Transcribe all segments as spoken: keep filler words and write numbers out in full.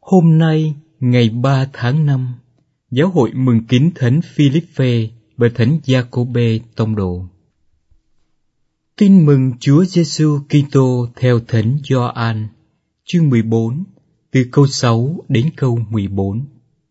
Hôm nay, ngày ba tháng năm, Giáo hội mừng kính Thánh Philippe và Thánh Giacôbê Tông đồ. Tin mừng Chúa Giêsu Kitô theo Thánh Gioan, chương mười bốn, từ câu sáu đến câu mười bốn.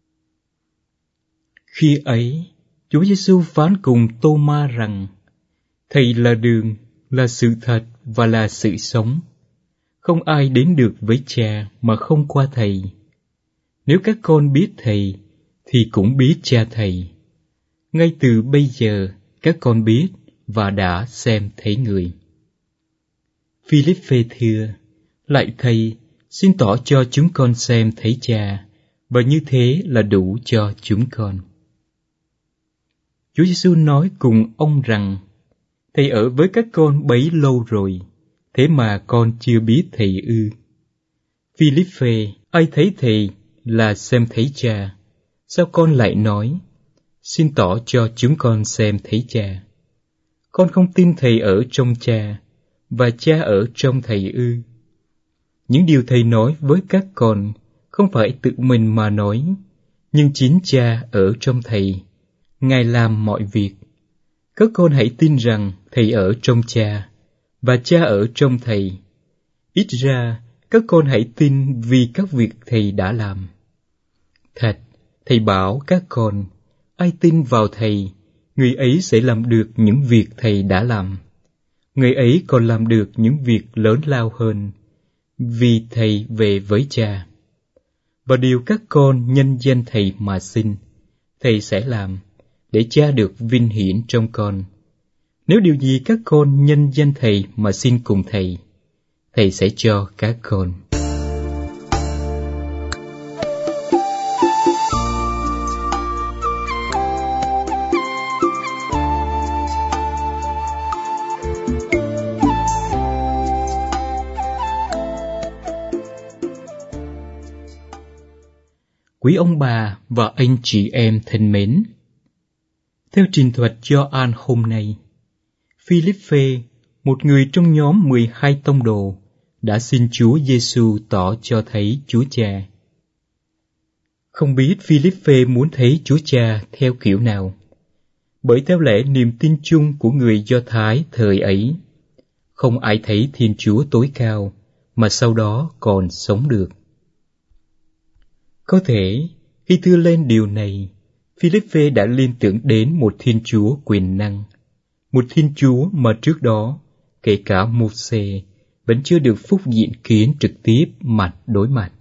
Khi ấy, Chúa Giêsu phán cùng Tô-ma rằng: Thầy là đường, là sự thật và là sự sống. Không ai đến được với Cha mà không qua Thầy. Nếu các con biết Thầy, thì cũng biết Cha Thầy. Ngay từ bây giờ, các con biết và đã xem thấy Người. Philippe thưa: Lạy Thầy, xin tỏ cho chúng con xem thấy Cha, và như thế là đủ cho chúng con. Chúa Giêsu nói cùng ông rằng: Thầy ở với các con bấy lâu rồi, thế mà con chưa biết Thầy ư? Philippe, ai thấy Thầy là xem thấy Cha. Sao con lại nói: Xin tỏ cho chúng con xem thấy Cha? Con không tin Thầy ở trong Cha, và Cha ở trong Thầy ư? Những điều Thầy nói với các con không phải tự mình mà nói, nhưng chính Cha ở trong Thầy, Ngài làm mọi việc. Các con hãy tin rằng Thầy ở trong Cha, và Cha ở trong Thầy. Ít ra, các con hãy tin vì các việc Thầy đã làm. Thật, Thầy bảo các con, ai tin vào Thầy, người ấy sẽ làm được những việc Thầy đã làm. Người ấy còn làm được những việc lớn lao hơn, vì Thầy về với Cha. Và điều các con nhân danh Thầy mà xin, Thầy sẽ làm, để Cha được vinh hiển trong con. Nếu điều gì các con nhân danh Thầy mà xin cùng Thầy, Thầy sẽ cho các con. Quý ông bà và anh chị em thân mến, theo trình thuật Gioan hôm nay, Philippe, một người trong nhóm mười hai tông đồ, đã xin Chúa Giêsu tỏ cho thấy Chúa Cha. Không biết Philippe muốn thấy Chúa Cha theo kiểu nào, bởi theo lẽ niềm tin chung của người Do Thái thời ấy, không ai thấy Thiên Chúa tối cao mà sau đó còn sống được. Có thể, khi thưa lên điều này, Philippe đã liên tưởng đến một Thiên Chúa quyền năng, một Thiên Chúa mà trước đó, kể cả Mô-sê, vẫn chưa được phúc diện kiến trực tiếp mặt đối mặt.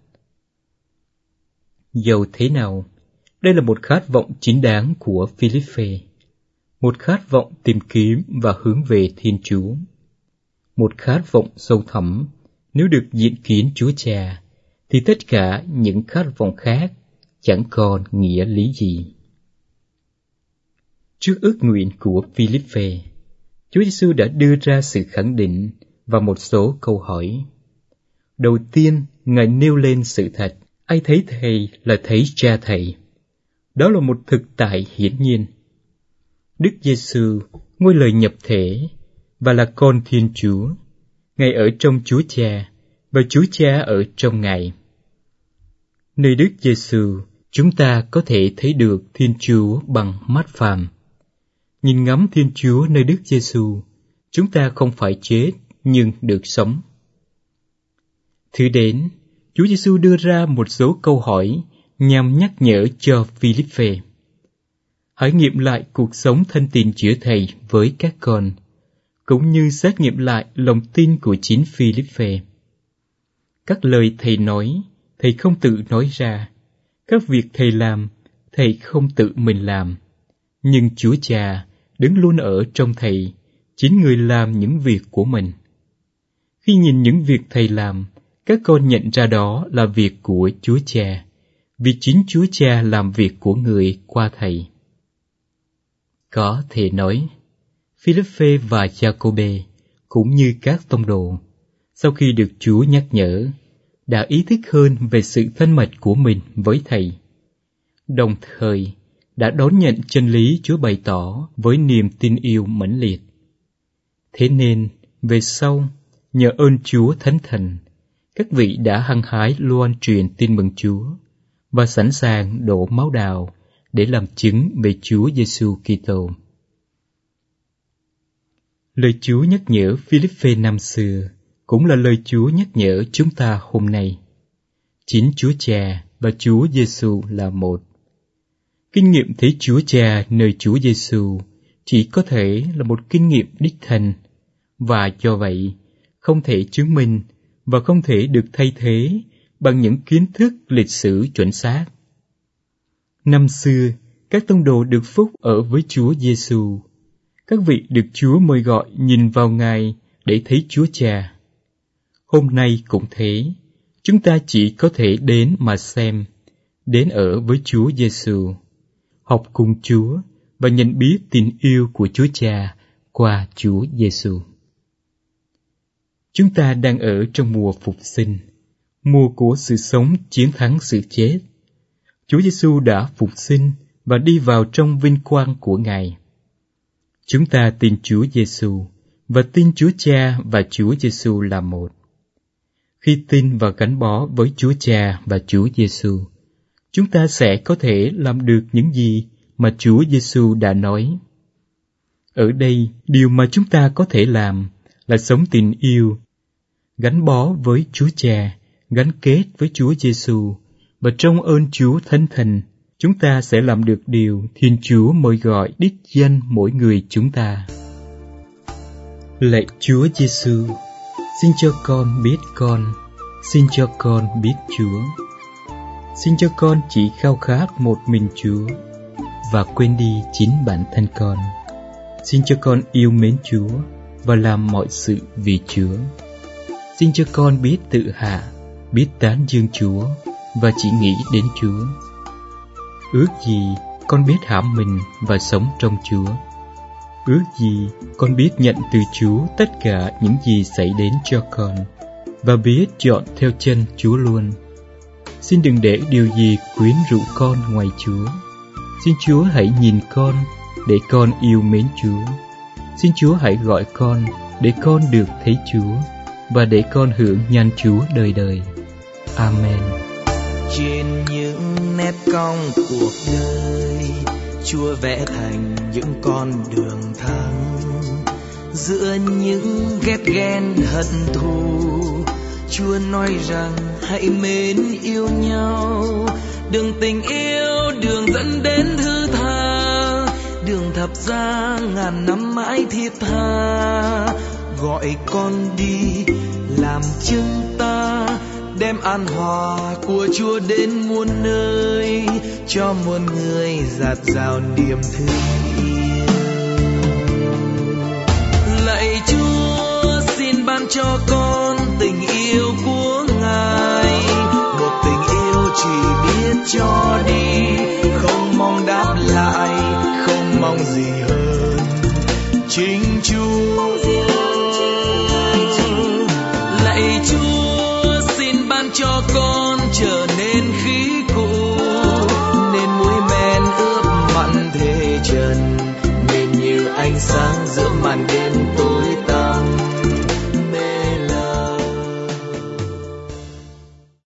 Dầu thế nào, đây là một khát vọng chính đáng của Philippe, một khát vọng tìm kiếm và hướng về Thiên Chúa, một khát vọng sâu thẳm. Nếu được diện kiến Chúa Cha, thì tất cả những khát vọng khác chẳng còn nghĩa lý gì. Trước ước nguyện của Philippe, Chúa Giêsu đã đưa ra sự khẳng định và một số câu hỏi. Đầu tiên, Ngài nêu lên sự thật: ai thấy Thầy là thấy Cha Thầy. Đó là một thực tại hiển nhiên. Đức Giêsu, ngôi lời nhập thể và là con Thiên Chúa, Ngài ở trong Chúa Cha và Chúa Cha ở trong Ngài. Nơi Đức Giêsu, chúng ta có thể thấy được Thiên Chúa bằng mắt phàm. Nhìn ngắm Thiên Chúa nơi Đức Giêsu, chúng ta không phải chết nhưng được sống. Thứ đến, Chúa Giêsu đưa ra một số câu hỏi nhằm nhắc nhở cho Philippe. Hãy nghiệm lại cuộc sống thân tình giữa Thầy với các con, cũng như xét nghiệm lại lòng tin của chính Philippe. Các lời Thầy nói, Thầy không tự nói ra. Các việc Thầy làm, Thầy không tự mình làm. Nhưng Chúa Cha đứng luôn ở trong Thầy, chính Người làm những việc của mình. Khi nhìn những việc Thầy làm, các con nhận ra đó là việc của Chúa Cha, vì chính Chúa Cha làm việc của Người qua Thầy. Có thể nói, Philippe và Giacôbê, cũng như các tông đồ, sau khi được Chúa nhắc nhở, đã ý thức hơn về sự thân mật của mình với Thầy, đồng thời đã đón nhận chân lý Chúa bày tỏ với niềm tin yêu mãnh liệt. Thế nên, về sau, nhờ ơn Chúa Thánh Thần, các vị đã hăng hái loan truyền tin mừng Chúa và sẵn sàng đổ máu đào để làm chứng về Chúa Giêsu Kitô. Lời Chúa nhắc nhở Philippe năm xưa cũng là lời Chúa nhắc nhở chúng ta hôm nay. Chính Chúa Cha và Chúa Giêsu là một. Kinh nghiệm thấy Chúa Cha nơi Chúa Giêsu chỉ có thể là một kinh nghiệm đích thân, và do vậy không thể chứng minh và không thể được thay thế bằng những kiến thức lịch sử chuẩn xác. Năm xưa, các tông đồ được phúc ở với Chúa Giêsu. Các vị được Chúa mời gọi nhìn vào Ngài để thấy Chúa Cha. Hôm nay cũng thế, chúng ta chỉ có thể đến mà xem, đến ở với Chúa Giêsu, học cùng Chúa và nhận biết tình yêu của Chúa Cha qua Chúa Giêsu. Chúng ta đang ở trong mùa phục sinh, mùa của sự sống chiến thắng sự chết. Chúa Giêsu đã phục sinh và đi vào trong vinh quang của Ngài. Chúng ta tin Chúa Giêsu và tin Chúa Cha và Chúa Giêsu là một. Khi tin và gắn bó với Chúa Cha và Chúa Giêsu, chúng ta sẽ có thể làm được những gì mà Chúa Giêsu đã nói. Ở đây, điều mà chúng ta có thể làm là sống tình yêu, gắn bó với Chúa Cha, gắn kết với Chúa Giêsu, và trong ơn Chúa Thánh Thần, chúng ta sẽ làm được điều Thiên Chúa mời gọi đích danh mỗi người chúng ta. Lạy Chúa Giêsu, xin cho con biết con, xin cho con biết Chúa. Xin cho con chỉ khao khát một mình Chúa và quên đi chính bản thân con. Xin cho con yêu mến Chúa và làm mọi sự vì Chúa. Xin cho con biết tự hạ, biết tán dương Chúa và chỉ nghĩ đến Chúa. Ước gì con biết hãm mình và sống trong Chúa. Ước gì con biết nhận từ Chúa tất cả những gì xảy đến cho con và biết chọn theo chân Chúa luôn. Xin đừng để điều gì quyến rũ con ngoài Chúa. Xin Chúa hãy nhìn con để con yêu mến Chúa. Xin Chúa hãy gọi con để con được thấy Chúa và để con hưởng nhan Chúa đời đời. Amen. Trên những nét cong cuộc đời, Chúa vẽ thành những con đường thăng. Giữa những ghét ghen hận thù, Chúa nói rằng hãy mến yêu nhau. Đường tình yêu, đường dẫn đến thứ tha, đường thập giá ngàn năm mãi thiết tha. Gọi con đi làm chứng ta, đem an hòa của Chúa đến muôn nơi, cho muôn người dạt dào niềm thương yêu. Lạy Chúa, xin ban cho con tình yêu của Ngài, một tình yêu chỉ biết cho đi, không mong đáp lại, không mong gì hơn chính Chúa. Lạy Chúa, xin ban cho con trở nên khí cụ, nên muối men ướp mặn thể trần, nên như ánh sáng giữa màn đêm